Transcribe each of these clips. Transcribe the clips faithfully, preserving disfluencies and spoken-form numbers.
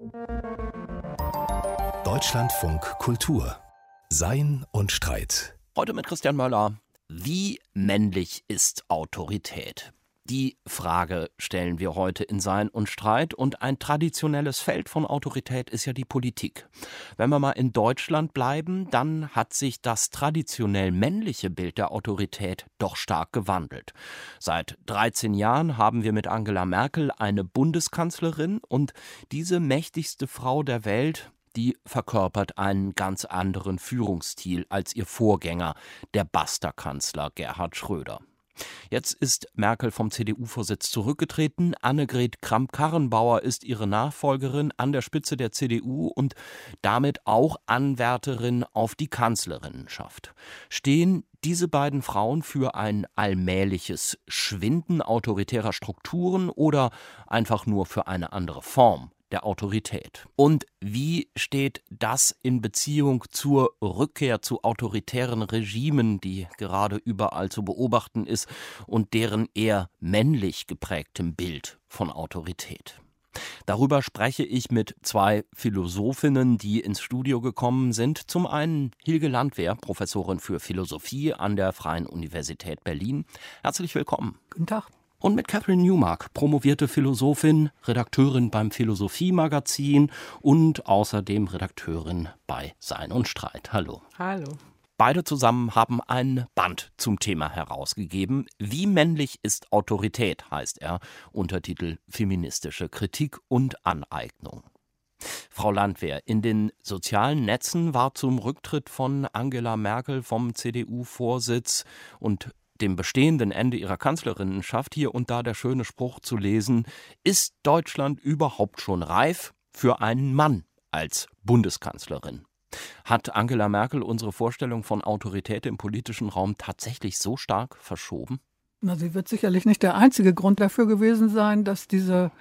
Deutschlandfunk Kultur. Sein und Streit. Heute mit Christian Möller. Wie männlich ist Autorität? Die Frage stellen wir heute in Sein und Streit. Und ein traditionelles Feld von Autorität ist ja die Politik. Wenn wir mal in Deutschland bleiben, dann hat sich das traditionell männliche Bild der Autorität doch stark gewandelt. Seit dreizehn Jahren haben wir mit Angela Merkel eine Bundeskanzlerin und diese mächtigste Frau der Welt, die verkörpert einen ganz anderen Führungsstil als ihr Vorgänger, der Basta-Kanzler Gerhard Schröder. Jetzt ist Merkel vom C D U-Vorsitz zurückgetreten. Annegret Kramp-Karrenbauer ist ihre Nachfolgerin an der Spitze der C D U und damit auch Anwärterin auf die Kanzlerinnenschaft. Stehen diese beiden Frauen für ein allmähliches Schwinden autoritärer Strukturen oder einfach nur für eine andere Form der Autorität? Und wie steht das in Beziehung zur Rückkehr zu autoritären Regimen, die gerade überall zu beobachten ist, und deren eher männlich geprägtem Bild von Autorität? Darüber spreche ich mit zwei Philosophinnen, die ins Studio gekommen sind. Zum einen Hilge Landwehr, Professorin für Philosophie an der Freien Universität Berlin. Herzlich willkommen. Guten Tag. Und mit Catherine Newmark, promovierte Philosophin, Redakteurin beim Philosophie-Magazin und außerdem Redakteurin bei Sein und Streit. Hallo. Hallo. Beide zusammen haben ein Band zum Thema herausgegeben. Wie männlich ist Autorität, heißt er. Untertitel Feministische Kritik und Aneignung. Frau Landwehr, in den sozialen Netzen war zum Rücktritt von Angela Merkel vom C D U-Vorsitz und dem bestehenden Ende ihrer Kanzlerinnenschaft hier und da der schöne Spruch zu lesen: Ist Deutschland überhaupt schon reif für einen Mann als Bundeskanzlerin? Hat Angela Merkel unsere Vorstellung von Autorität im politischen Raum tatsächlich so stark verschoben? Na, sie wird sicherlich nicht der einzige Grund dafür gewesen sein, dass diese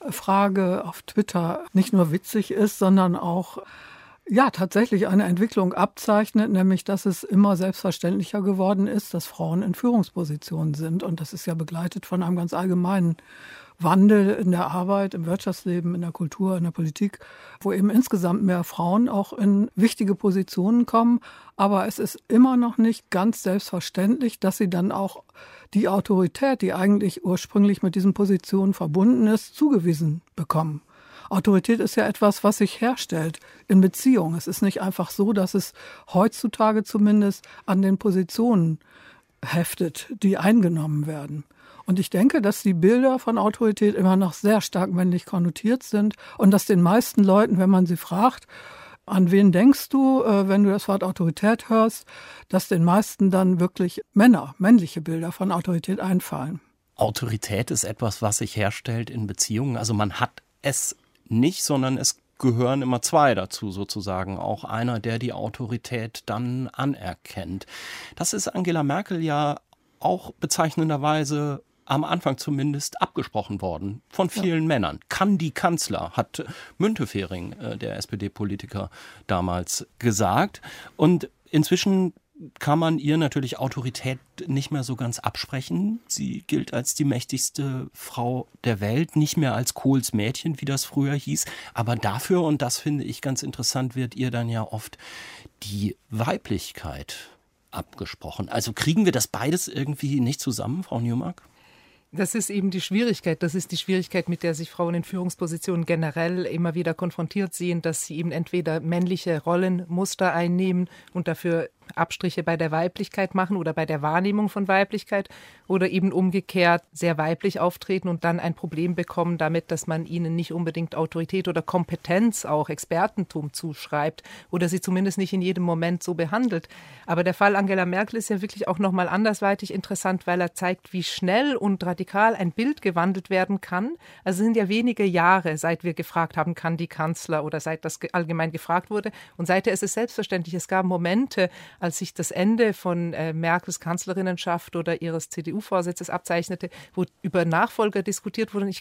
Frage auf Twitter nicht nur witzig ist, sondern auch ja, tatsächlich eine Entwicklung abzeichnet, nämlich dass es immer selbstverständlicher geworden ist, dass Frauen in Führungspositionen sind. Und das ist ja begleitet von einem ganz allgemeinen Wandel in der Arbeit, im Wirtschaftsleben, in der Kultur, in der Politik, wo eben insgesamt mehr Frauen auch in wichtige Positionen kommen. Aber es ist immer noch nicht ganz selbstverständlich, dass sie dann auch die Autorität, die eigentlich ursprünglich mit diesen Positionen verbunden ist, zugewiesen bekommen. Autorität ist ja etwas, was sich herstellt in Beziehungen. Es ist nicht einfach so, dass es heutzutage zumindest an den Positionen heftet, die eingenommen werden. Und ich denke, dass die Bilder von Autorität immer noch sehr stark männlich konnotiert sind und dass den meisten Leuten, wenn man sie fragt, an wen denkst du, wenn du das Wort Autorität hörst, dass den meisten dann wirklich Männer, männliche Bilder von Autorität einfallen. Autorität ist etwas, was sich herstellt in Beziehungen. Also man hat es nicht, sondern es gehören immer zwei dazu sozusagen. Auch einer, der die Autorität dann anerkennt. Das ist Angela Merkel ja auch bezeichnenderweise am Anfang zumindest abgesprochen worden von vielen ja. Männern. Kann die Kanzler, hat Müntefering, der S P D-Politiker, damals gesagt. Und inzwischen kann man ihr natürlich Autorität nicht mehr so ganz absprechen. Sie gilt als die mächtigste Frau der Welt, nicht mehr als Kohls Mädchen, wie das früher hieß. Aber dafür, und das finde ich ganz interessant, wird ihr dann ja oft die Weiblichkeit abgesprochen. Also kriegen wir das beides irgendwie nicht zusammen, Frau Newmark? Das ist eben die Schwierigkeit. Das ist die Schwierigkeit, mit der sich Frauen in Führungspositionen generell immer wieder konfrontiert sehen, dass sie eben entweder männliche Rollenmuster einnehmen und dafür Abstriche bei der Weiblichkeit machen oder bei der Wahrnehmung von Weiblichkeit oder eben umgekehrt sehr weiblich auftreten und dann ein Problem bekommen damit, dass man ihnen nicht unbedingt Autorität oder Kompetenz, auch Expertentum zuschreibt oder sie zumindest nicht in jedem Moment so behandelt. Aber der Fall Angela Merkel ist ja wirklich auch nochmal andersweitig interessant, weil er zeigt, wie schnell und radikal ein Bild gewandelt werden kann. Also es sind ja wenige Jahre, seit wir gefragt haben, kann die Kanzler oder seit das allgemein gefragt wurde. Und seither ist es selbstverständlich, es gab Momente, als sich das Ende von äh, Merkels Kanzlerinnenschaft oder ihres C D U-Vorsitzes abzeichnete, wo über Nachfolger diskutiert wurde. Und ich kann mich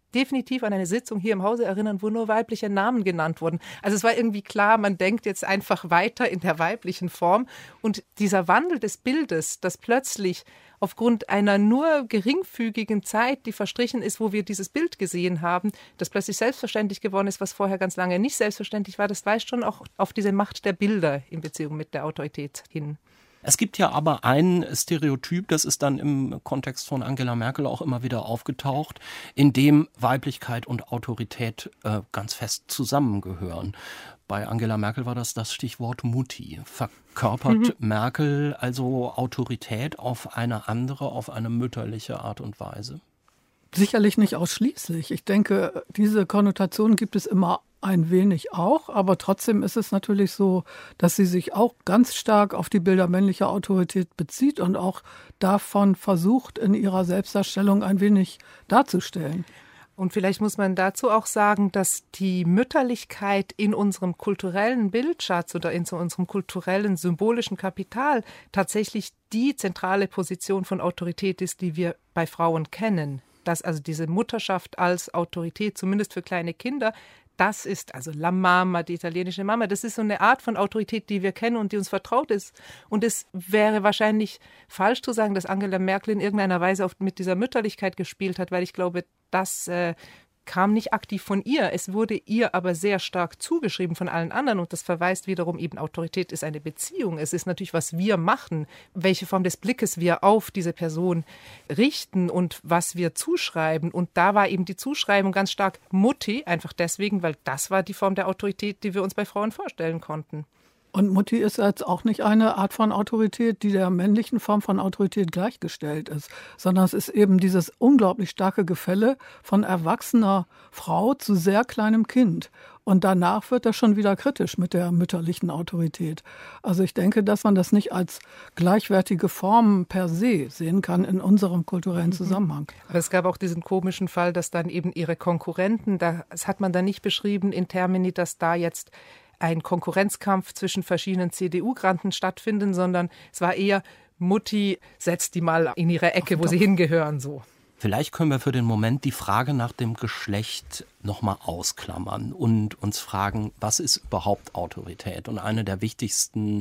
definitiv an eine Sitzung hier im Hause erinnern, wo nur weibliche Namen genannt wurden. Also es war irgendwie klar, man denkt jetzt einfach weiter in der weiblichen Form. Und dieser Wandel des Bildes, das plötzlich aufgrund einer nur geringfügigen Zeit, die verstrichen ist, wo wir dieses Bild gesehen haben, das plötzlich selbstverständlich geworden ist, was vorher ganz lange nicht selbstverständlich war, das weist schon auch auf diese Macht der Bilder in Beziehung mit der Autorität hin. Es gibt ja aber ein Stereotyp, das ist dann im Kontext von Angela Merkel auch immer wieder aufgetaucht, in dem Weiblichkeit und Autorität äh, ganz fest zusammengehören. Bei Angela Merkel war das das Stichwort Mutti. Verkörpert mhm. Merkel also Autorität auf eine andere, auf eine mütterliche Art und Weise? Sicherlich nicht ausschließlich. Ich denke, diese Konnotation gibt es immer ein wenig auch, aber trotzdem ist es natürlich so, dass sie sich auch ganz stark auf die Bilder männlicher Autorität bezieht und auch davon versucht, in ihrer Selbstdarstellung ein wenig darzustellen. Und vielleicht muss man dazu auch sagen, dass die Mütterlichkeit in unserem kulturellen Bildschatz oder in so unserem kulturellen symbolischen Kapital tatsächlich die zentrale Position von Autorität ist, die wir bei Frauen kennen. Dass also diese Mutterschaft als Autorität, zumindest für kleine Kinder, das ist also La Mama, die italienische Mama, das ist so eine Art von Autorität, die wir kennen und die uns vertraut ist. Und es wäre wahrscheinlich falsch zu sagen, dass Angela Merkel in irgendeiner Weise auch mit dieser Mütterlichkeit gespielt hat, weil ich glaube, das äh, kam nicht aktiv von ihr. Es wurde ihr aber sehr stark zugeschrieben von allen anderen und das verweist wiederum eben, Autorität ist eine Beziehung. Es ist natürlich, was wir machen, welche Form des Blickes wir auf diese Person richten und was wir zuschreiben. Und da war eben die Zuschreibung ganz stark Mutti, einfach deswegen, weil das war die Form der Autorität, die wir uns bei Frauen vorstellen konnten. Und Mutti ist jetzt auch nicht eine Art von Autorität, die der männlichen Form von Autorität gleichgestellt ist, sondern es ist eben dieses unglaublich starke Gefälle von erwachsener Frau zu sehr kleinem Kind. Und danach wird das schon wieder kritisch mit der mütterlichen Autorität. Also ich denke, dass man das nicht als gleichwertige Form per se sehen kann in unserem kulturellen Zusammenhang. Aber es gab auch diesen komischen Fall, dass dann eben ihre Konkurrenten, das hat man dann nicht beschrieben in Termini, dass da jetzt ein Konkurrenzkampf zwischen verschiedenen C D U-Granten stattfinden, sondern es war eher Mutti, setzt die mal in ihre Ecke, wo sie hingehören, so. Vielleicht können wir für den Moment die Frage nach dem Geschlecht nochmal ausklammern und uns fragen, was ist überhaupt Autorität? Und eine der wichtigsten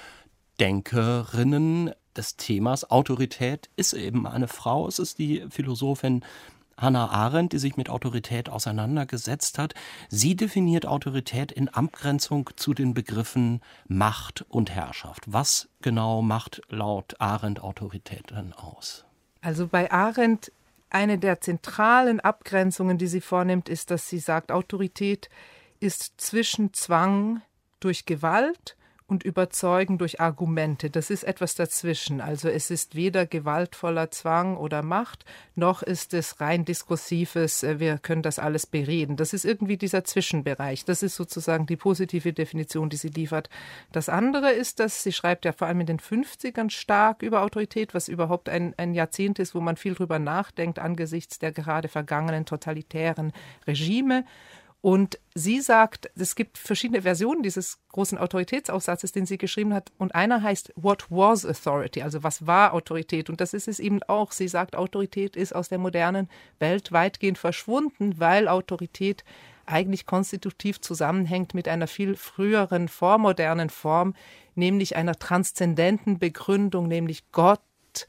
Denkerinnen des Themas Autorität ist eben eine Frau. Es ist die Philosophin Hannah Arendt, die sich mit Autorität auseinandergesetzt hat. Sie definiert Autorität in Abgrenzung zu den Begriffen Macht und Herrschaft. Was genau macht laut Arendt Autorität denn aus? Also bei Arendt, eine der zentralen Abgrenzungen, die sie vornimmt, ist, dass sie sagt, Autorität ist zwischen Zwang durch Gewalt und Überzeugen durch Argumente. Das ist etwas dazwischen. Also es ist weder gewaltvoller Zwang oder Macht, noch ist es rein diskursives, wir können das alles bereden. Das ist irgendwie dieser Zwischenbereich. Das ist sozusagen die positive Definition, die sie liefert. Das andere ist, dass sie schreibt ja vor allem in den fünfzigern stark über Autorität, was überhaupt ein, ein Jahrzehnt ist, wo man viel drüber nachdenkt angesichts der gerade vergangenen totalitären Regime. Und sie sagt, es gibt verschiedene Versionen dieses großen Autoritätsaufsatzes, den sie geschrieben hat. Und einer heißt What was authority? Also was war Autorität? Und das ist es eben auch. Sie sagt, Autorität ist aus der modernen Welt weitgehend verschwunden, weil Autorität eigentlich konstitutiv zusammenhängt mit einer viel früheren, vormodernen Form, nämlich einer transzendenten Begründung, nämlich Gott,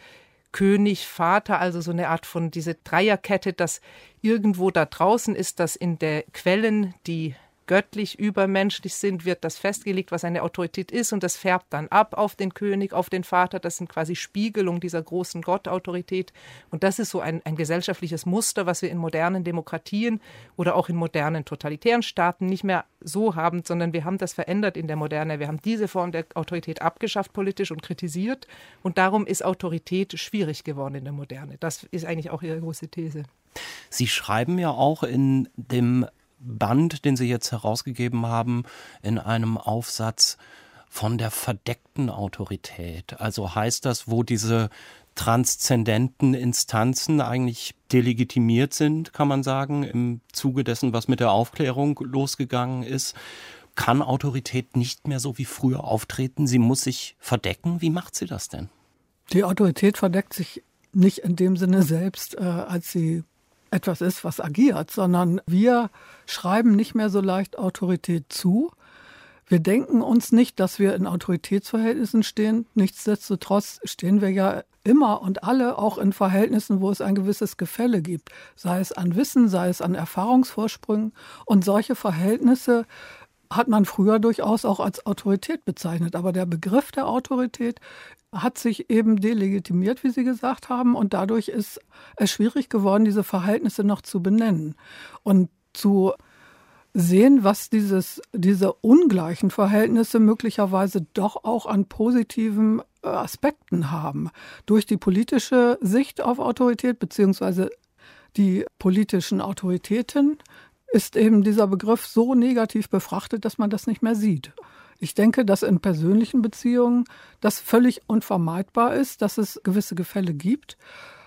König, Vater, also so eine Art von diese Dreierkette, dass irgendwo da draußen ist, dass in der Quellen, die göttlich, übermenschlich sind, wird das festgelegt, was eine Autorität ist und das färbt dann ab auf den König, auf den Vater. Das sind quasi Spiegelungen dieser großen Gottautorität und das ist so ein, ein gesellschaftliches Muster, was wir in modernen Demokratien oder auch in modernen totalitären Staaten nicht mehr so haben, sondern wir haben das verändert in der Moderne. Wir haben diese Form der Autorität abgeschafft politisch und kritisiert und darum ist Autorität schwierig geworden in der Moderne. Das ist eigentlich auch ihre große These. Sie schreiben ja auch in dem Band, den Sie jetzt herausgegeben haben, in einem Aufsatz von der verdeckten Autorität. Also heißt das, wo diese transzendenten Instanzen eigentlich delegitimiert sind, kann man sagen, im Zuge dessen, was mit der Aufklärung losgegangen ist, kann Autorität nicht mehr so wie früher auftreten. Sie muss sich verdecken. Wie macht sie das denn? Die Autorität verdeckt sich nicht in dem Sinne selbst, äh, als sie etwas ist, was agiert, sondern wir schreiben nicht mehr so leicht Autorität zu. Wir denken uns nicht, dass wir in Autoritätsverhältnissen stehen. Nichtsdestotrotz stehen wir ja immer und alle auch in Verhältnissen, wo es ein gewisses Gefälle gibt. Sei es an Wissen, sei es an Erfahrungsvorsprüngen. Und solche Verhältnisse hat man früher durchaus auch als Autorität bezeichnet. Aber der Begriff der Autorität hat sich eben delegitimiert, wie Sie gesagt haben. Und dadurch ist es schwierig geworden, diese Verhältnisse noch zu benennen und zu sehen, was dieses, diese ungleichen Verhältnisse möglicherweise doch auch an positiven Aspekten haben. Durch die politische Sicht auf Autorität beziehungsweise die politischen Autoritäten ist eben dieser Begriff so negativ befrachtet, dass man das nicht mehr sieht. Ich denke, dass in persönlichen Beziehungen das völlig unvermeidbar ist, dass es gewisse Gefälle gibt.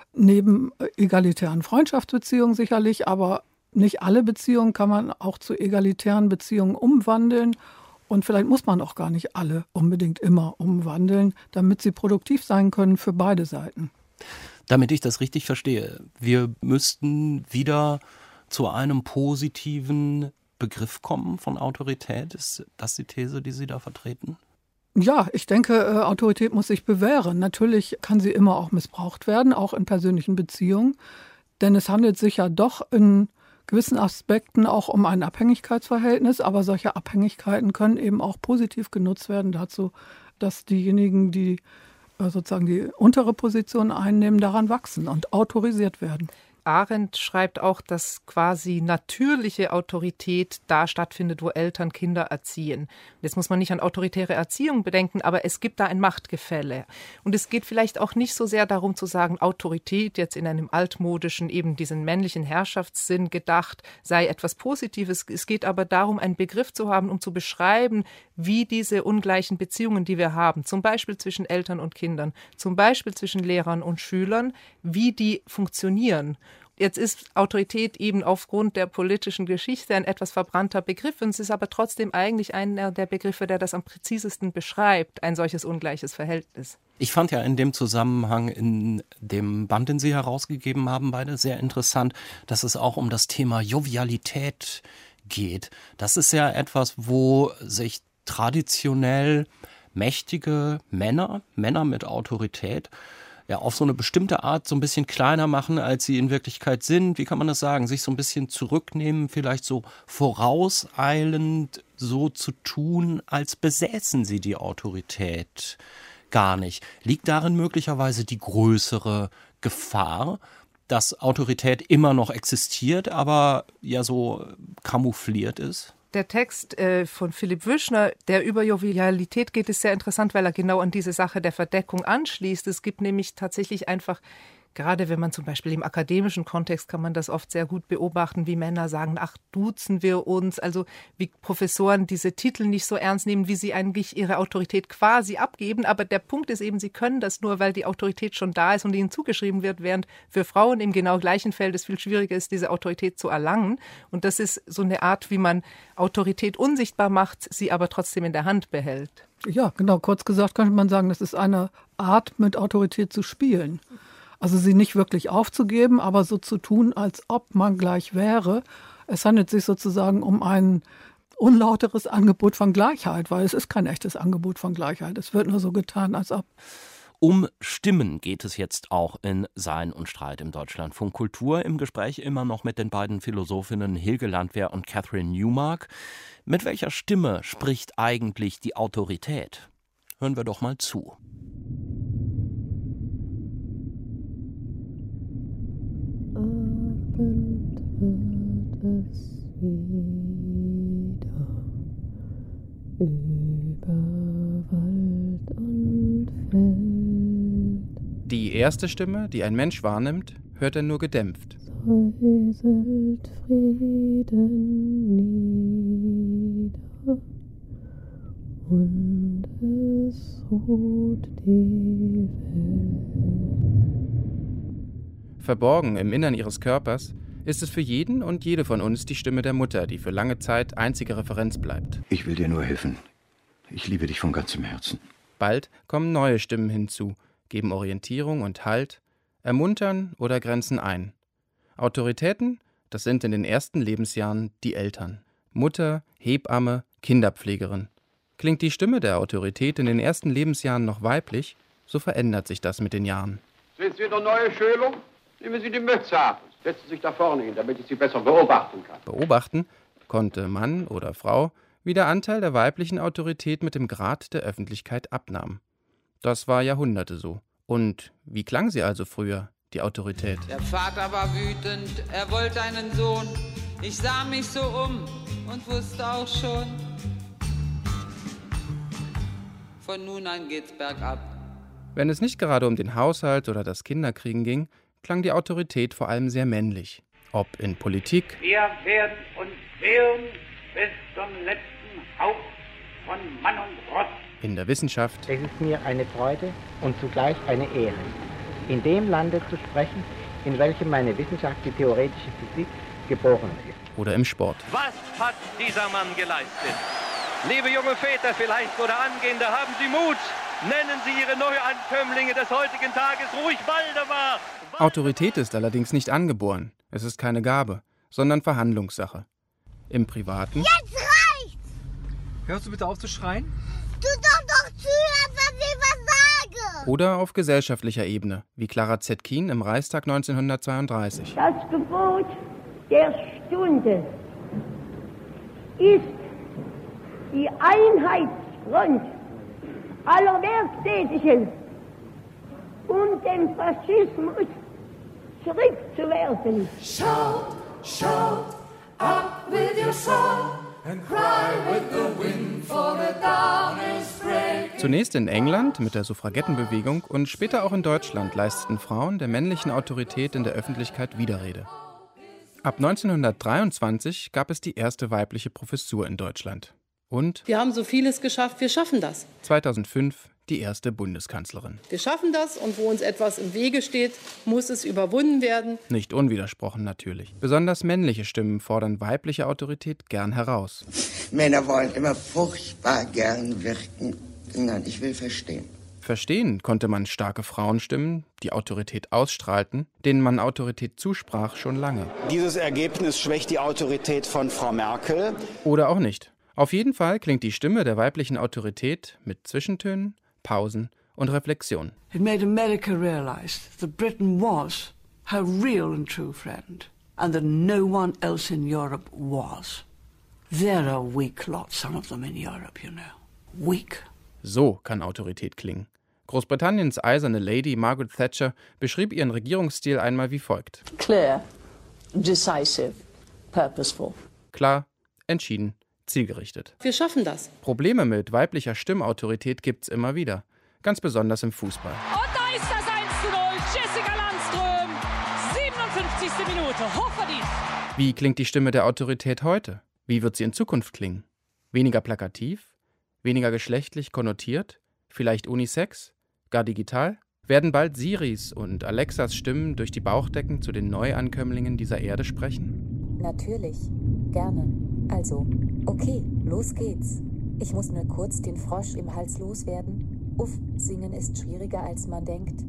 Neben egalitären Freundschaftsbeziehungen sicherlich, aber nicht alle Beziehungen kann man auch zu egalitären Beziehungen umwandeln. Und vielleicht muss man auch gar nicht alle unbedingt immer umwandeln, damit sie produktiv sein können für beide Seiten. Damit ich das richtig verstehe, wir müssten wieder zu einem positiven Begriff kommen von Autorität. Ist das die These, die Sie da vertreten? Ja, ich denke, Autorität muss sich bewähren. Natürlich kann sie immer auch missbraucht werden, auch in persönlichen Beziehungen. Denn es handelt sich ja doch in gewissen Aspekten auch um ein Abhängigkeitsverhältnis. Aber solche Abhängigkeiten können eben auch positiv genutzt werden dazu, dass diejenigen, die sozusagen die untere Position einnehmen, daran wachsen und autorisiert werden. Arendt schreibt auch, dass quasi natürliche Autorität da stattfindet, wo Eltern Kinder erziehen. Jetzt muss man nicht an autoritäre Erziehung bedenken, aber es gibt da ein Machtgefälle. Und es geht vielleicht auch nicht so sehr darum zu sagen, Autorität jetzt in einem altmodischen, eben diesen männlichen Herrschaftssinn gedacht, sei etwas Positives. Es geht aber darum, einen Begriff zu haben, um zu beschreiben, wie diese ungleichen Beziehungen, die wir haben, zum Beispiel zwischen Eltern und Kindern, zum Beispiel zwischen Lehrern und Schülern, wie die funktionieren. Jetzt ist Autorität eben aufgrund der politischen Geschichte ein etwas verbrannter Begriff und es ist aber trotzdem eigentlich einer der Begriffe, der das am präzisesten beschreibt, ein solches ungleiches Verhältnis. Ich fand ja in dem Zusammenhang in dem Band, den Sie herausgegeben haben, beide sehr interessant, dass es auch um das Thema Jovialität geht. Das ist ja etwas, wo sich traditionell mächtige Männer, Männer mit Autorität, ja, auf so eine bestimmte Art so ein bisschen kleiner machen, als sie in Wirklichkeit sind. Wie kann man das sagen? Sich so ein bisschen zurücknehmen, vielleicht so vorauseilend so zu tun, als besäßen sie die Autorität gar nicht. Liegt darin möglicherweise die größere Gefahr, dass Autorität immer noch existiert, aber ja so camoufliert ist? Der Text äh, von Philipp Wüschner, der über Jovialität geht, ist sehr interessant, weil er genau an diese Sache der Verdeckung anschließt. Es gibt nämlich tatsächlich einfach, gerade wenn man zum Beispiel im akademischen Kontext kann man das oft sehr gut beobachten, wie Männer sagen, ach, duzen wir uns, also wie Professoren diese Titel nicht so ernst nehmen, wie sie eigentlich ihre Autorität quasi abgeben. Aber der Punkt ist eben, sie können das nur, weil die Autorität schon da ist und ihnen zugeschrieben wird, während für Frauen im genau gleichen Feld es viel schwieriger ist, diese Autorität zu erlangen. Und das ist so eine Art, wie man Autorität unsichtbar macht, sie aber trotzdem in der Hand behält. Ja, genau. Kurz gesagt könnte man sagen, das ist eine Art, mit Autorität zu spielen. Also sie nicht wirklich aufzugeben, aber so zu tun, als ob man gleich wäre. Es handelt sich sozusagen um ein unlauteres Angebot von Gleichheit, weil es ist kein echtes Angebot von Gleichheit. Es wird nur so getan, als ob. Um Stimmen geht es jetzt auch in Sein und Streit im Deutschlandfunk Kultur. Im Gespräch immer noch mit den beiden Philosophinnen Hilge Landwehr und Catherine Newmark. Mit welcher Stimme spricht eigentlich die Autorität? Hören wir doch mal zu. Abend wird es wieder über Wald und Feld. Die erste Stimme, die ein Mensch wahrnimmt, hört er nur gedämpft. Säuselt Frieden nieder und es ruht die Welt. Verborgen im Innern ihres Körpers ist es für jeden und jede von uns die Stimme der Mutter, die für lange Zeit einzige Referenz bleibt. Ich will dir nur helfen. Ich liebe dich von ganzem Herzen. Bald kommen neue Stimmen hinzu, geben Orientierung und Halt, ermuntern oder grenzen ein. Autoritäten, das sind in den ersten Lebensjahren die Eltern. Mutter, Hebamme, Kinderpflegerin. Klingt die Stimme der Autorität in den ersten Lebensjahren noch weiblich, so verändert sich das mit den Jahren. Sind Sie der neue Schüler? Nehmen Sie die Mütze ab. Setzen Sie sich da vorne hin, damit ich Sie besser beobachten kann. Beobachten konnte Mann oder Frau, wie der Anteil der weiblichen Autorität mit dem Grad der Öffentlichkeit abnahm. Das war Jahrhunderte so. Und wie klang sie also früher, die Autorität? Der Vater war wütend, er wollte einen Sohn. Ich sah mich so um und wusste auch schon, von nun an geht's bergab. Wenn es nicht gerade um den Haushalt oder das Kinderkriegen ging, klang die Autorität vor allem sehr männlich. Ob in Politik. Wir werden uns wehren bis zum letzten Hauch von Mann und Ross. In der Wissenschaft. Es ist mir eine Freude und zugleich eine Ehre, in dem Lande zu sprechen, in welchem meine Wissenschaft, die theoretische Physik, geboren ist. Oder im Sport. Was hat dieser Mann geleistet? Liebe junge Väter vielleicht oder Angehende, haben Sie Mut. Nennen Sie Ihre Neuankömmlinge des heutigen Tages ruhig Waldemar. Autorität ist allerdings nicht angeboren. Es ist keine Gabe, sondern Verhandlungssache. Im Privaten. Jetzt reicht's! Hörst du bitte auf zu schreien? Du doch doch zuhören, wenn ich was sage! Oder auf gesellschaftlicher Ebene, wie Clara Zetkin im Reichstag neunzehnhundertzweiunddreißig. Das Gebot der Stunde ist die Einheitsfront aller Werktätigen, um den Faschismus zurückzuwerfen. Shout, shout, up with your song and cry with the wind, for the dawn is breaking. Zunächst in England mit der Suffragettenbewegung und später auch in Deutschland leisteten Frauen der männlichen Autorität in der Öffentlichkeit Widerrede. Ab neunzehnhundertdreiundzwanzig gab es die erste weibliche Professur in Deutschland. Und wir haben so vieles geschafft, wir schaffen das. zweitausendfünf die erste Bundeskanzlerin. Wir schaffen das und wo uns etwas im Wege steht, muss es überwunden werden. Nicht unwidersprochen natürlich. Besonders männliche Stimmen fordern weibliche Autorität gern heraus. Männer wollen immer furchtbar gern wirken. Nein, ich will verstehen. Verstehen konnte man starke Frauenstimmen, die Autorität ausstrahlten, denen man Autorität zusprach, schon lange. Dieses Ergebnis schwächt die Autorität von Frau Merkel. Oder auch nicht. Auf jeden Fall klingt die Stimme der weiblichen Autorität mit Zwischentönen, Pausen und Reflexion. It made America realize that Britain was her real and true friend and that no one else in Europe was. There are weak lots, some of them in Europe, you know. Weak. So kann Autorität klingen. Großbritanniens eiserne Lady Margaret Thatcher beschrieb ihren Regierungsstil einmal wie folgt. Clear, decisive, purposeful. Klar, entschieden, zielgerichtet. Wir schaffen das. Probleme mit weiblicher Stimmautorität gibt's immer wieder. Ganz besonders im Fußball. Und da ist das eins zu null. Jessica Landström. siebenundfünfzigste Minute. Hochverdient. Wie klingt die Stimme der Autorität heute? Wie wird sie in Zukunft klingen? Weniger plakativ? Weniger geschlechtlich konnotiert? Vielleicht unisex? Gar digital? Werden bald Siris und Alexas Stimmen durch die Bauchdecken zu den Neuankömmlingen dieser Erde sprechen? Natürlich. Gerne. Also, okay, los geht's. Ich muss nur kurz den Frosch im Hals loswerden. Uff, singen ist schwieriger, als man denkt.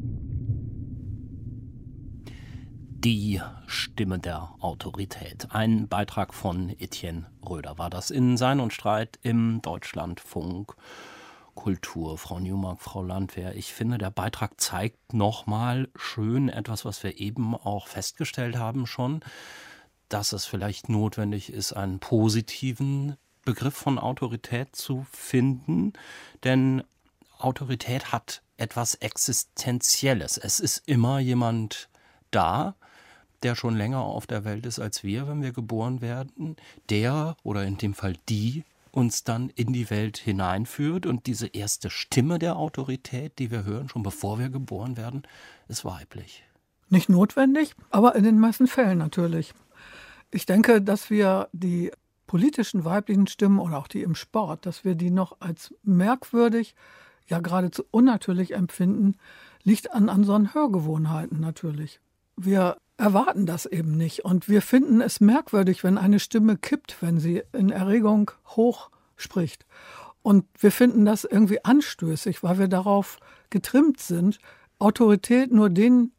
Die Stimme der Autorität. Ein Beitrag von Etienne Röder war das in Sein und Streit im Deutschlandfunk Kultur. Frau Newmark, Frau Landwehr, ich finde, der Beitrag zeigt nochmal schön etwas, was wir eben auch festgestellt haben schon, dass es vielleicht notwendig ist, einen positiven Begriff von Autorität zu finden, denn Autorität hat etwas Existenzielles. Es ist immer jemand da, der schon länger auf der Welt ist als wir, wenn wir geboren werden, der oder in dem Fall die uns dann in die Welt hineinführt. Und diese erste Stimme der Autorität, die wir hören, schon bevor wir geboren werden, ist weiblich. Nicht notwendig, aber in den meisten Fällen natürlich. Ich denke, dass wir die politischen weiblichen Stimmen oder auch die im Sport, dass wir die noch als merkwürdig, ja geradezu unnatürlich empfinden, liegt an unseren Hörgewohnheiten natürlich. Wir erwarten das eben nicht und wir finden es merkwürdig, wenn eine Stimme kippt, wenn sie in Erregung hoch spricht. Und wir finden das irgendwie anstößig, weil wir darauf getrimmt sind, Autorität nur denen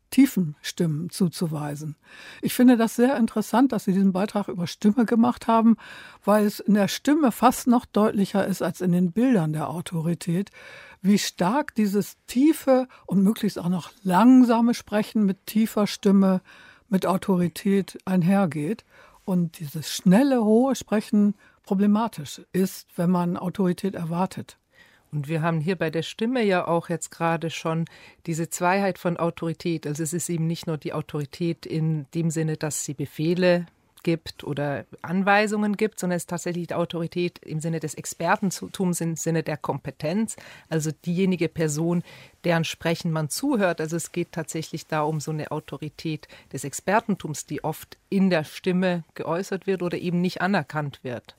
tiefen Stimmen zuzuweisen. Ich finde das sehr interessant, dass Sie diesen Beitrag über Stimme gemacht haben, weil es in der Stimme fast noch deutlicher ist als in den Bildern der Autorität, wie stark dieses tiefe und möglichst auch noch langsame Sprechen mit tiefer Stimme, mit Autorität einhergeht. Und dieses schnelle, hohe Sprechen problematisch ist, wenn man Autorität erwartet. Und wir haben hier bei der Stimme ja auch jetzt gerade schon diese Zweiheit von Autorität. Also es ist eben nicht nur die Autorität in dem Sinne, dass sie Befehle gibt oder Anweisungen gibt, sondern es ist tatsächlich die Autorität im Sinne des Expertentums, im Sinne der Kompetenz. Also diejenige Person, deren Sprechen man zuhört. Also es geht tatsächlich da um so eine Autorität des Expertentums, die oft in der Stimme geäußert wird oder eben nicht anerkannt wird.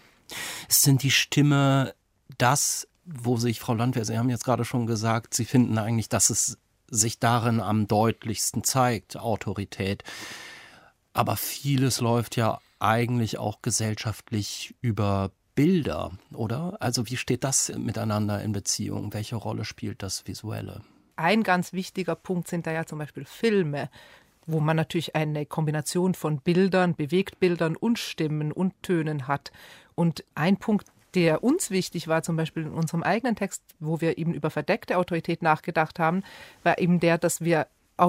Sind die Stimme das, wo sich, Frau Landwehr, Sie haben jetzt gerade schon gesagt, Sie finden eigentlich, dass es sich darin am deutlichsten zeigt, Autorität. Aber vieles läuft ja eigentlich auch gesellschaftlich über Bilder, oder? Also wie steht das miteinander in Beziehung? Welche Rolle spielt das Visuelle? Ein ganz wichtiger Punkt sind da ja zum Beispiel Filme, wo man natürlich eine Kombination von Bildern, Bewegtbildern und Stimmen und Tönen hat. Und ein Punkt, der uns wichtig war, zum Beispiel in unserem eigenen Text, wo wir eben über verdeckte Autorität nachgedacht haben, war eben der, dass wir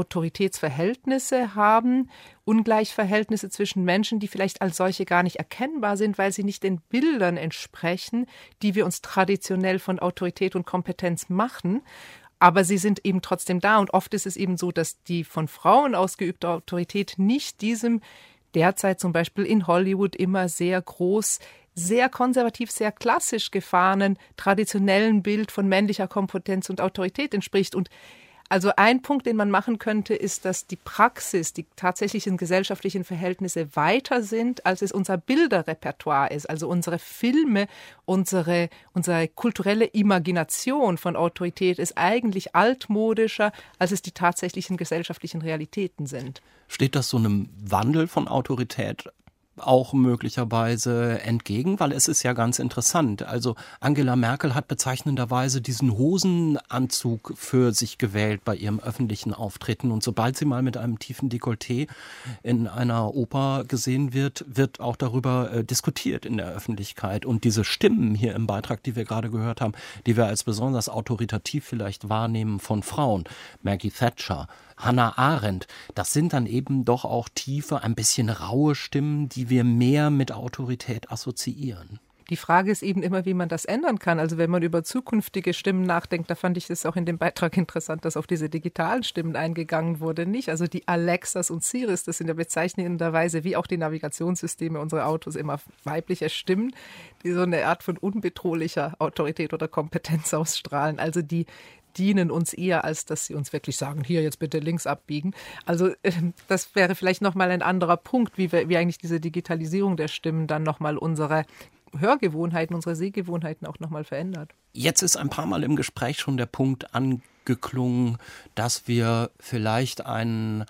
Autoritätsverhältnisse haben, Ungleichverhältnisse zwischen Menschen, die vielleicht als solche gar nicht erkennbar sind, weil sie nicht den Bildern entsprechen, die wir uns traditionell von Autorität und Kompetenz machen. Aber sie sind eben trotzdem da. Und oft ist es eben so, dass die von Frauen ausgeübte Autorität nicht diesem derzeit zum Beispiel in Hollywood immer sehr groß, sehr konservativ, sehr klassisch gefahrenen, traditionellen Bild von männlicher Kompetenz und Autorität entspricht. Und also ein Punkt, den man machen könnte, ist, dass die Praxis, die tatsächlichen gesellschaftlichen Verhältnisse weiter sind, als es unser Bilderrepertoire ist. Also unsere Filme, unsere, unsere kulturelle Imagination von Autorität ist eigentlich altmodischer, als es die tatsächlichen gesellschaftlichen Realitäten sind. Steht das so einem Wandel von Autorität auch möglicherweise entgegen, weil es ist ja ganz interessant. Also Angela Merkel hat bezeichnenderweise diesen Hosenanzug für sich gewählt bei ihrem öffentlichen Auftreten. Und sobald sie mal mit einem tiefen Dekolleté in einer Oper gesehen wird, wird auch darüber äh, diskutiert in der Öffentlichkeit. Und diese Stimmen hier im Beitrag, die wir gerade gehört haben, die wir als besonders autoritativ vielleicht wahrnehmen von Frauen, Maggie Thatcher, Hannah Arendt, das sind dann eben doch auch tiefe, ein bisschen raue Stimmen, die wir mehr mit Autorität assoziieren. Die Frage ist eben immer, wie man das ändern kann. Also wenn man über zukünftige Stimmen nachdenkt, da fand ich es auch in dem Beitrag interessant, dass auf diese digitalen Stimmen eingegangen wurde, nicht? Also die Alexas und Siris, das sind ja bezeichnenderweise wie auch die Navigationssysteme unserer Autos immer weibliche Stimmen, die so eine Art von unbedrohlicher Autorität oder Kompetenz ausstrahlen. Also die dienen uns eher, als dass sie uns wirklich sagen, hier jetzt bitte links abbiegen. Also das wäre vielleicht nochmal ein anderer Punkt, wie wir, wie eigentlich diese Digitalisierung der Stimmen dann nochmal unsere Hörgewohnheiten, unsere Sehgewohnheiten auch nochmal verändert. Jetzt ist ein paar Mal im Gespräch schon der Punkt angeklungen, dass wir vielleicht einen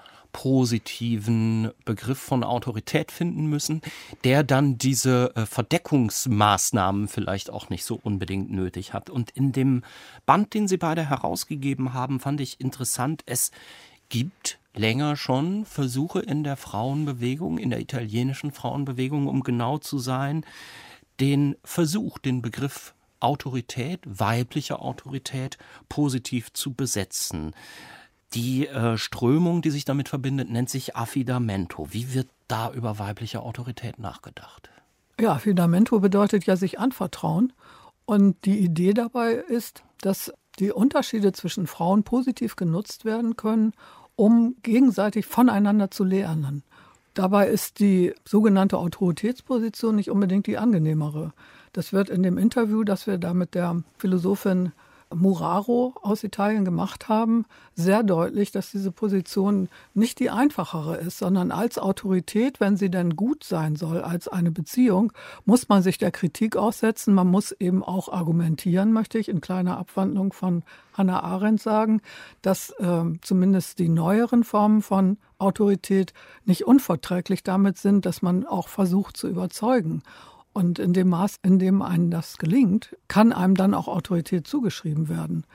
positiven Begriff von Autorität finden müssen, der dann diese äh, Verdeckungsmaßnahmen vielleicht auch nicht so unbedingt nötig hat. Und in dem Band, den Sie beide herausgegeben haben, fand ich interessant, es gibt länger schon Versuche in der Frauenbewegung, in der italienischen Frauenbewegung, um genau zu sein, den Versuch, den Begriff Autorität, weibliche Autorität, positiv zu besetzen. Die äh, Strömung, die sich damit verbindet, nennt sich Affidamento. Wie wird da über weibliche Autorität nachgedacht? Ja, Affidamento bedeutet ja sich anvertrauen. Und die Idee dabei ist, dass die Unterschiede zwischen Frauen positiv genutzt werden können, um gegenseitig voneinander zu lernen. Dabei ist die sogenannte Autoritätsposition nicht unbedingt die angenehmere. Das wird in dem Interview, das wir da mit der Philosophin Muraro aus Italien gemacht haben, sehr deutlich, dass diese Position nicht die einfachere ist, sondern als Autorität, wenn sie denn gut sein soll, als eine Beziehung, muss man sich der Kritik aussetzen. Man muss eben auch argumentieren, möchte ich in kleiner Abwandlung von Hannah Arendt sagen, dass äh, zumindest die neueren Formen von Autorität nicht unverträglich damit sind, dass man auch versucht zu überzeugen. Und in dem Maß, in dem einem das gelingt, kann einem dann auch Autorität zugeschrieben werden.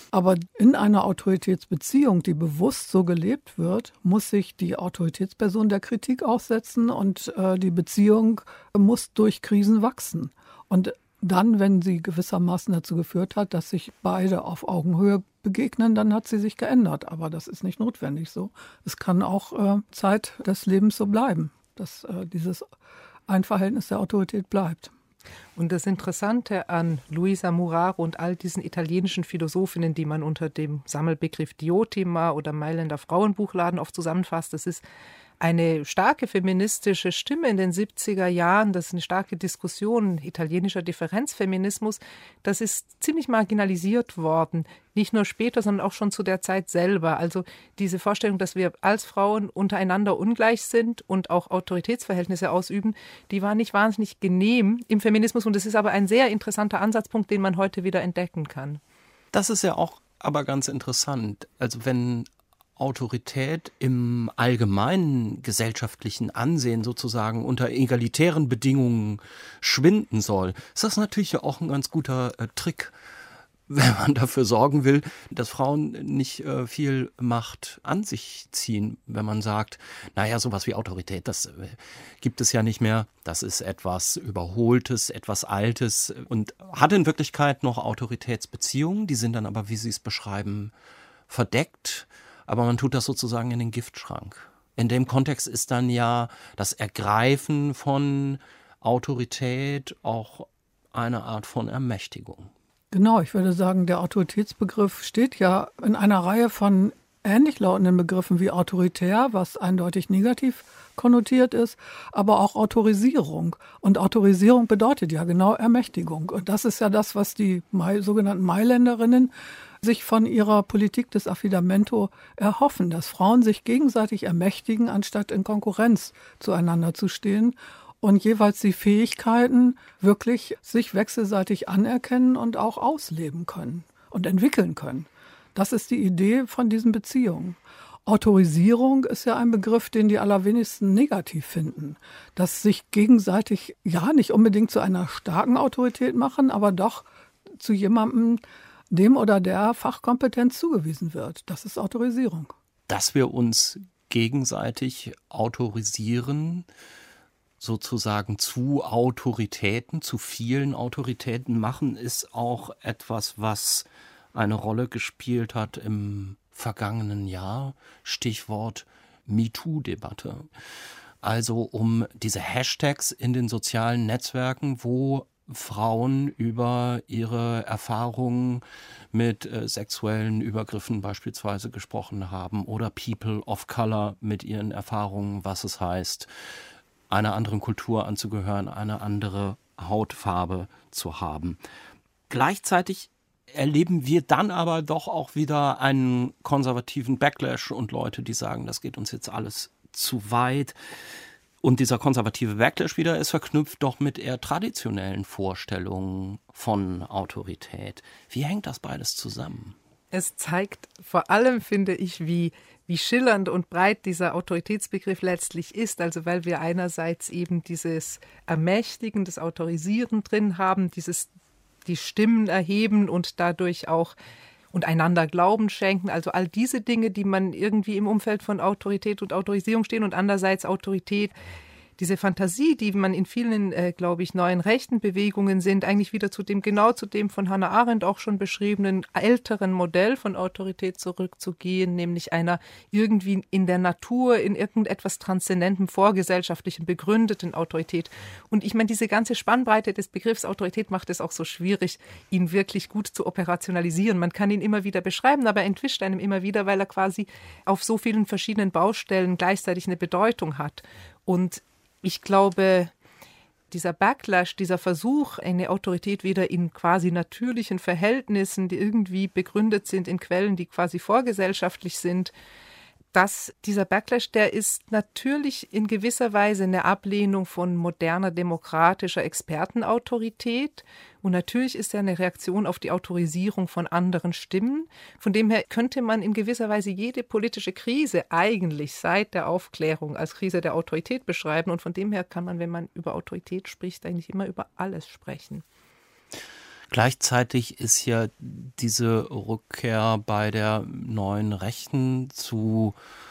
Aber in einer Autoritätsbeziehung, die bewusst so gelebt wird, muss sich die Autoritätsperson der Kritik aussetzen und äh, die Beziehung muss durch Krisen wachsen. Und dann, wenn sie gewissermaßen dazu geführt hat, dass sich beide auf Augenhöhe begegnen, dann hat sie sich geändert. Aber das ist nicht notwendig so. Es kann auch äh, Zeit des Lebens so bleiben, dass äh, dieses Einverhältnis der Autorität bleibt. Und das Interessante an Luisa Muraro und all diesen italienischen Philosophinnen, die man unter dem Sammelbegriff Diotima oder Mailänder Frauenbuchladen oft zusammenfasst, das ist eine starke feministische Stimme in den siebziger Jahren, das ist eine starke Diskussion, italienischer Differenzfeminismus, das ist ziemlich marginalisiert worden, nicht nur später, sondern auch schon zu der Zeit selber. Also diese Vorstellung, dass wir als Frauen untereinander ungleich sind und auch Autoritätsverhältnisse ausüben, die war nicht wahnsinnig genehm im Feminismus und es ist aber ein sehr interessanter Ansatzpunkt, den man heute wieder entdecken kann. Das ist ja auch aber ganz interessant. Also wenn Autorität im allgemeinen gesellschaftlichen Ansehen sozusagen unter egalitären Bedingungen schwinden soll, ist das natürlich auch ein ganz guter äh, Trick, wenn man dafür sorgen will, dass Frauen nicht äh, viel Macht an sich ziehen, wenn man sagt, naja, sowas wie Autorität, das äh, gibt es ja nicht mehr, das ist etwas Überholtes, etwas Altes und hat in Wirklichkeit noch Autoritätsbeziehungen, die sind dann aber, wie Sie es beschreiben, verdeckt. Aber man tut das sozusagen in den Giftschrank. In dem Kontext ist dann ja das Ergreifen von Autorität auch eine Art von Ermächtigung. Genau, ich würde sagen, der Autoritätsbegriff steht ja in einer Reihe von ähnlich lautenden Begriffen wie autoritär, was eindeutig negativ konnotiert ist, aber auch Autorisierung. Und Autorisierung bedeutet ja genau Ermächtigung. Und das ist ja das, was die Mai, sogenannten Mailänderinnen sich von ihrer Politik des Affidamento erhoffen, dass Frauen sich gegenseitig ermächtigen, anstatt in Konkurrenz zueinander zu stehen und jeweils die Fähigkeiten wirklich sich wechselseitig anerkennen und auch ausleben können und entwickeln können. Das ist die Idee von diesen Beziehungen. Autorisierung ist ja ein Begriff, den die allerwenigsten negativ finden. Dass sich gegenseitig ja nicht unbedingt zu einer starken Autorität machen, aber doch zu jemandem, dem oder der Fachkompetenz zugewiesen wird. Das ist Autorisierung. Dass wir uns gegenseitig autorisieren, sozusagen zu Autoritäten, zu vielen Autoritäten machen, ist auch etwas, was eine Rolle gespielt hat im vergangenen Jahr. Stichwort MeToo-Debatte. Also um diese Hashtags in den sozialen Netzwerken, wo Frauen über ihre Erfahrungen mit äh, sexuellen Übergriffen beispielsweise gesprochen haben oder People of Color mit ihren Erfahrungen, was es heißt, einer anderen Kultur anzugehören, eine andere Hautfarbe zu haben. Gleichzeitig erleben wir dann aber doch auch wieder einen konservativen Backlash und Leute, die sagen, das geht uns jetzt alles zu weit. Und dieser konservative Backlash wieder ist verknüpft doch mit eher traditionellen Vorstellungen von Autorität. Wie hängt das beides zusammen? Es zeigt vor allem, finde ich, wie, wie schillernd und breit dieser Autoritätsbegriff letztlich ist. Also weil wir einerseits eben dieses Ermächtigen, das Autorisieren drin haben, dieses die Stimmen erheben und dadurch auch und einander Glauben schenken, also all diese Dinge, die man irgendwie im Umfeld von Autorität und Autorisierung stehen und andererseits Autorität, diese Fantasie, die man in vielen, äh, glaube ich, neuen rechten Bewegungen sind, eigentlich wieder zu dem, genau zu dem von Hannah Arendt auch schon beschriebenen älteren Modell von Autorität zurückzugehen, nämlich einer irgendwie in der Natur, in irgendetwas Transzendentem, vorgesellschaftlichen, begründeten Autorität. Und ich meine, diese ganze Spannbreite des Begriffs Autorität macht es auch so schwierig, ihn wirklich gut zu operationalisieren. Man kann ihn immer wieder beschreiben, aber er entwischt einem immer wieder, weil er quasi auf so vielen verschiedenen Baustellen gleichzeitig eine Bedeutung hat. Und ich glaube, dieser Backlash, dieser Versuch, eine Autorität wieder in quasi natürlichen Verhältnissen, die irgendwie begründet sind in Quellen, die quasi vorgesellschaftlich sind, dass dieser Backlash, der ist natürlich in gewisser Weise eine Ablehnung von moderner demokratischer Expertenautorität und natürlich ist er eine Reaktion auf die Autorisierung von anderen Stimmen. Von dem her könnte man in gewisser Weise jede politische Krise eigentlich seit der Aufklärung als Krise der Autorität beschreiben und von dem her kann man, wenn man über Autorität spricht, eigentlich immer über alles sprechen. Gleichzeitig ist ja diese Rückkehr bei der neuen Rechten zu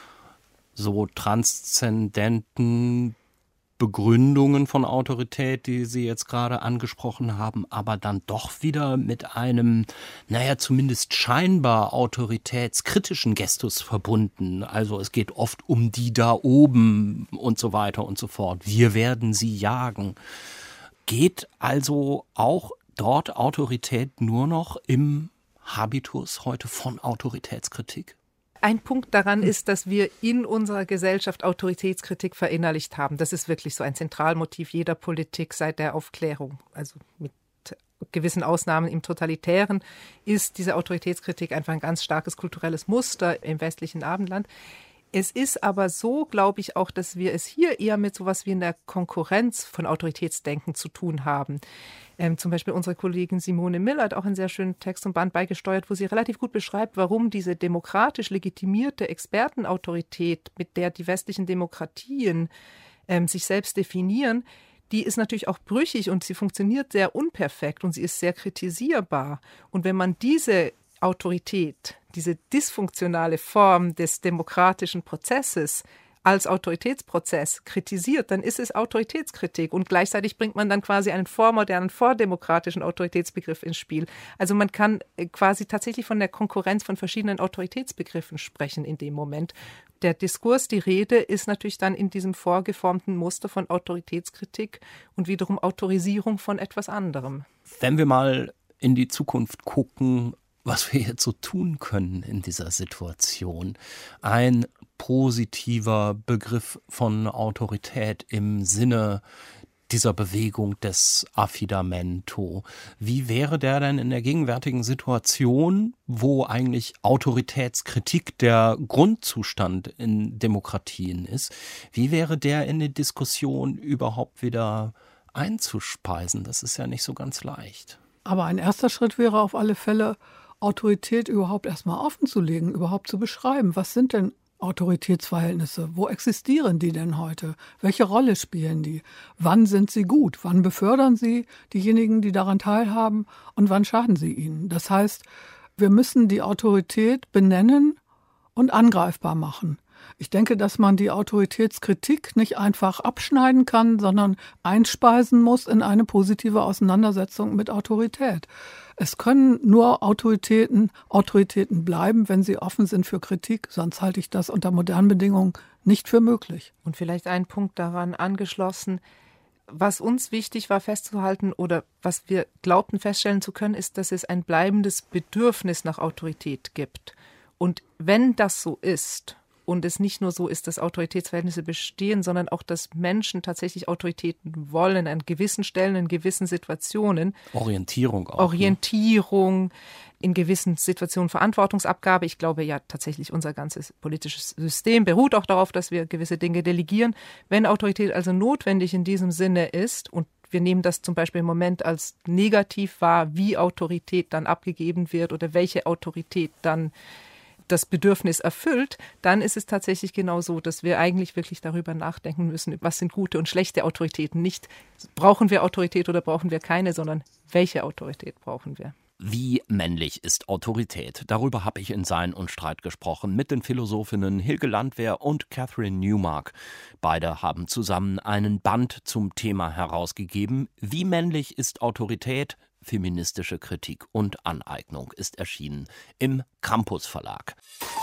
so transzendenten Begründungen von Autorität, die Sie jetzt gerade angesprochen haben, aber dann doch wieder mit einem, naja, zumindest scheinbar autoritätskritischen Gestus verbunden. Also es geht oft um die da oben und so weiter und so fort. Wir werden sie jagen. Geht also auch dort Autorität nur noch im Habitus heute von Autoritätskritik? Ein Punkt daran ist, dass wir in unserer Gesellschaft Autoritätskritik verinnerlicht haben. Das ist wirklich so ein Zentralmotiv jeder Politik seit der Aufklärung. Also mit gewissen Ausnahmen im Totalitären ist diese Autoritätskritik einfach ein ganz starkes kulturelles Muster im westlichen Abendland. Es ist aber so, glaube ich, auch, dass wir es hier eher mit sowas wie einer Konkurrenz von Autoritätsdenken zu tun haben. Ähm, zum Beispiel unsere Kollegin Simone Miller hat auch einen sehr schönen Text und Band beigesteuert, wo sie relativ gut beschreibt, warum diese demokratisch legitimierte Expertenautorität, mit der die westlichen Demokratien ähm, sich selbst definieren, die ist natürlich auch brüchig und sie funktioniert sehr unperfekt und sie ist sehr kritisierbar. Und wenn man diese Autorität, diese dysfunktionale Form des demokratischen Prozesses als Autoritätsprozess kritisiert, dann ist es Autoritätskritik und gleichzeitig bringt man dann quasi einen vormodernen, vordemokratischen Autoritätsbegriff ins Spiel. Also man kann quasi tatsächlich von der Konkurrenz von verschiedenen Autoritätsbegriffen sprechen in dem Moment. Der Diskurs, die Rede ist natürlich dann in diesem vorgeformten Muster von Autoritätskritik und wiederum Autorisierung von etwas anderem. Wenn wir mal in die Zukunft gucken, was wir jetzt so tun können in dieser Situation. Ein positiver Begriff von Autorität im Sinne dieser Bewegung des Affidamento. Wie wäre der denn in der gegenwärtigen Situation, wo eigentlich Autoritätskritik der Grundzustand in Demokratien ist, wie wäre der in die Diskussion überhaupt wieder einzuspeisen? Das ist ja nicht so ganz leicht. Aber ein erster Schritt wäre auf alle Fälle, Autorität überhaupt erstmal offenzulegen, überhaupt zu beschreiben. Was sind denn Autoritätsverhältnisse? Wo existieren die denn heute? Welche Rolle spielen die? Wann sind sie gut? Wann befördern sie diejenigen, die daran teilhaben? Und wann schaden sie ihnen? Das heißt, wir müssen die Autorität benennen und angreifbar machen. Ich denke, dass man die Autoritätskritik nicht einfach abschneiden kann, sondern einspeisen muss in eine positive Auseinandersetzung mit Autorität. Es können nur Autoritäten Autoritäten bleiben, wenn sie offen sind für Kritik. Sonst halte ich das unter modernen Bedingungen nicht für möglich. Und vielleicht ein Punkt daran angeschlossen, was uns wichtig war festzuhalten oder was wir glaubten feststellen zu können, ist, dass es ein bleibendes Bedürfnis nach Autorität gibt. Und wenn das so ist, und es nicht nur so ist, dass Autoritätsverhältnisse bestehen, sondern auch, dass Menschen tatsächlich Autoritäten wollen, an gewissen Stellen, in gewissen Situationen. Orientierung auch. Orientierung, ne? In gewissen Situationen Verantwortungsabgabe. Ich glaube ja tatsächlich, unser ganzes politisches System beruht auch darauf, dass wir gewisse Dinge delegieren. Wenn Autorität also notwendig in diesem Sinne ist, und wir nehmen das zum Beispiel im Moment als negativ wahr, wie Autorität dann abgegeben wird oder welche Autorität dann das Bedürfnis erfüllt, dann ist es tatsächlich genau so, dass wir eigentlich wirklich darüber nachdenken müssen, was sind gute und schlechte Autoritäten. Nicht, brauchen wir Autorität oder brauchen wir keine, sondern welche Autorität brauchen wir. Wie männlich ist Autorität? Darüber habe ich in Sein und Streit gesprochen mit den Philosophinnen Hilke Landwehr und Catherine Newmark. Beide haben zusammen einen Band zum Thema herausgegeben. Wie männlich ist Autorität? Feministische Kritik und Aneignung ist erschienen im Campus Verlag.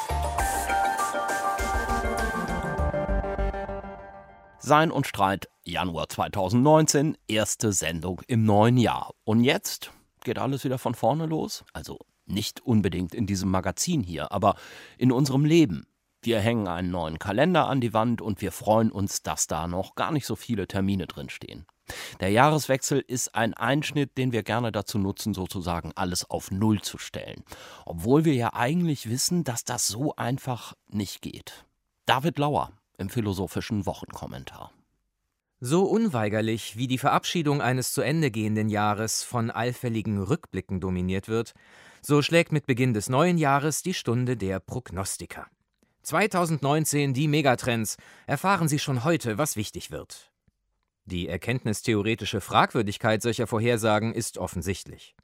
Sein und Streit, Januar zweitausendneunzehn, erste Sendung im neuen Jahr. Und jetzt geht alles wieder von vorne los. Also nicht unbedingt in diesem Magazin hier, aber in unserem Leben. Wir hängen einen neuen Kalender an die Wand und wir freuen uns, dass da noch gar nicht so viele Termine drinstehen. Der Jahreswechsel ist ein Einschnitt, den wir gerne dazu nutzen, sozusagen alles auf Null zu stellen. Obwohl wir ja eigentlich wissen, dass das so einfach nicht geht. David Lauer im Philosophischen Wochenkommentar. So unweigerlich, wie die Verabschiedung eines zu Ende gehenden Jahres von allfälligen Rückblicken dominiert wird, so schlägt mit Beginn des neuen Jahres die Stunde der Prognostiker. zweitausendneunzehn, die Megatrends, erfahren Sie schon heute, was wichtig wird. Die erkenntnistheoretische Fragwürdigkeit solcher Vorhersagen ist offensichtlich.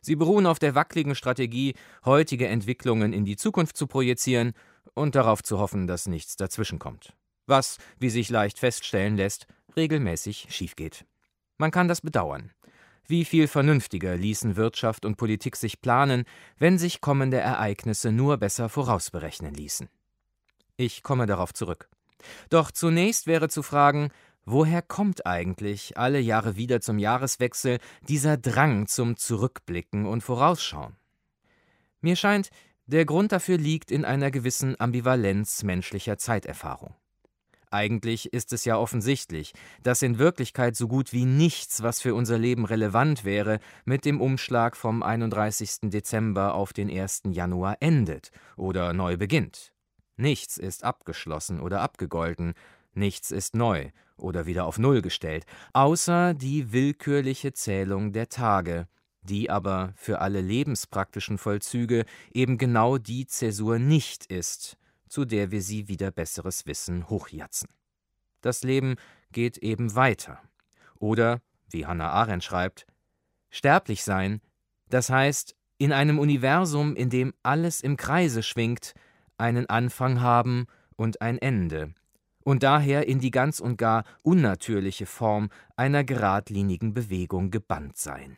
Sie beruhen auf der wackeligen Strategie, heutige Entwicklungen in die Zukunft zu projizieren und darauf zu hoffen, dass nichts dazwischenkommt. Was, wie sich leicht feststellen lässt, regelmäßig schiefgeht. Man kann das bedauern. Wie viel vernünftiger ließen Wirtschaft und Politik sich planen, wenn sich kommende Ereignisse nur besser vorausberechnen ließen. Ich komme darauf zurück. Doch zunächst wäre zu fragen, woher kommt eigentlich alle Jahre wieder zum Jahreswechsel dieser Drang zum Zurückblicken und Vorausschauen? Mir scheint, der Grund dafür liegt in einer gewissen Ambivalenz menschlicher Zeiterfahrung. Eigentlich ist es ja offensichtlich, dass in Wirklichkeit so gut wie nichts, was für unser Leben relevant wäre, mit dem Umschlag vom einunddreißigsten Dezember auf den ersten Januar endet oder neu beginnt. Nichts ist abgeschlossen oder abgegolten, nichts ist neu oder wieder auf Null gestellt, außer die willkürliche Zählung der Tage, die aber für alle lebenspraktischen Vollzüge eben genau die Zäsur nicht ist, zu der wir sie wider besseres Wissen hochjatzen. Das Leben geht eben weiter. Oder, wie Hannah Arendt schreibt, sterblich sein, das heißt, in einem Universum, in dem alles im Kreise schwingt, einen Anfang haben und ein Ende, und daher in die ganz und gar unnatürliche Form einer geradlinigen Bewegung gebannt sein.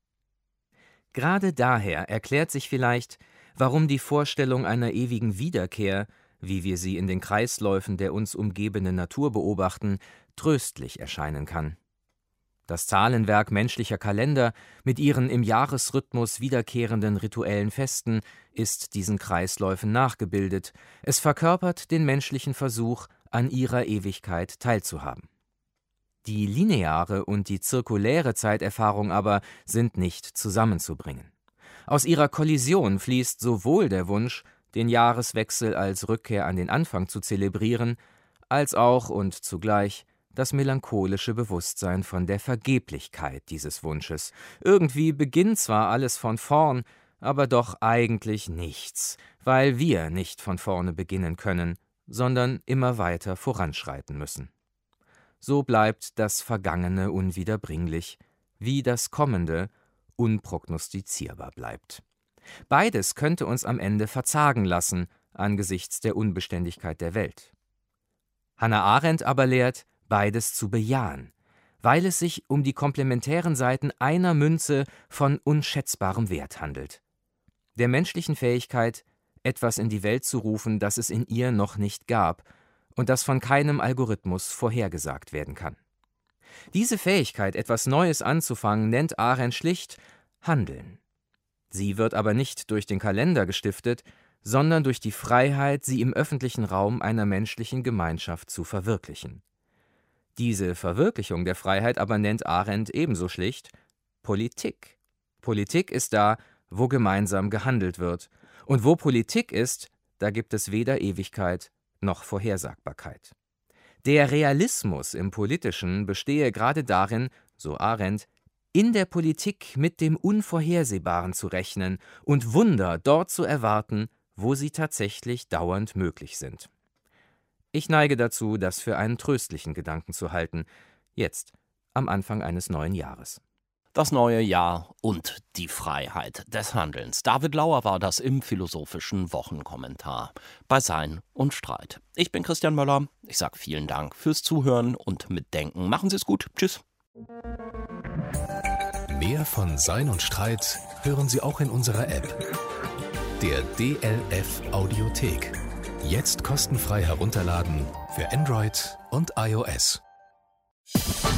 Gerade daher erklärt sich vielleicht, warum die Vorstellung einer ewigen Wiederkehr, wie wir sie in den Kreisläufen der uns umgebenden Natur beobachten, tröstlich erscheinen kann. Das Zahlenwerk menschlicher Kalender mit ihren im Jahresrhythmus wiederkehrenden rituellen Festen ist diesen Kreisläufen nachgebildet. Es verkörpert den menschlichen Versuch, an ihrer Ewigkeit teilzuhaben. Die lineare und die zirkuläre Zeiterfahrung aber sind nicht zusammenzubringen. Aus ihrer Kollision fließt sowohl der Wunsch, den Jahreswechsel als Rückkehr an den Anfang zu zelebrieren, als auch und zugleich das melancholische Bewusstsein von der Vergeblichkeit dieses Wunsches. Irgendwie beginnt zwar alles von vorn, aber doch eigentlich nichts, weil wir nicht von vorne beginnen können, sondern immer weiter voranschreiten müssen. So bleibt das Vergangene unwiederbringlich, wie das Kommende unprognostizierbar bleibt. Beides könnte uns am Ende verzagen lassen angesichts der Unbeständigkeit der Welt. Hannah Arendt aber lehrt, beides zu bejahen, weil es sich um die komplementären Seiten einer Münze von unschätzbarem Wert handelt. Der menschlichen Fähigkeit, etwas in die Welt zu rufen, das es in ihr noch nicht gab und das von keinem Algorithmus vorhergesagt werden kann. Diese Fähigkeit, etwas Neues anzufangen, nennt Arendt schlicht Handeln. Sie wird aber nicht durch den Kalender gestiftet, sondern durch die Freiheit, sie im öffentlichen Raum einer menschlichen Gemeinschaft zu verwirklichen. Diese Verwirklichung der Freiheit aber nennt Arendt ebenso schlicht Politik. Politik ist da, wo gemeinsam gehandelt wird. Und wo Politik ist, da gibt es weder Ewigkeit noch Vorhersagbarkeit. Der Realismus im Politischen bestehe gerade darin, so Arendt, in der Politik mit dem Unvorhersehbaren zu rechnen und Wunder dort zu erwarten, wo sie tatsächlich dauernd möglich sind. Ich neige dazu, das für einen tröstlichen Gedanken zu halten, jetzt, am Anfang eines neuen Jahres. Das neue Jahr und die Freiheit des Handelns. David Lauer war das im philosophischen Wochenkommentar bei Sein und Streit. Ich bin Christian Möller. Ich sage vielen Dank fürs Zuhören und Mitdenken. Machen Sie es gut. Tschüss. Mehr von Sein und Streit hören Sie auch in unserer App, der D L F Audiothek. Jetzt kostenfrei herunterladen für Android und iOS.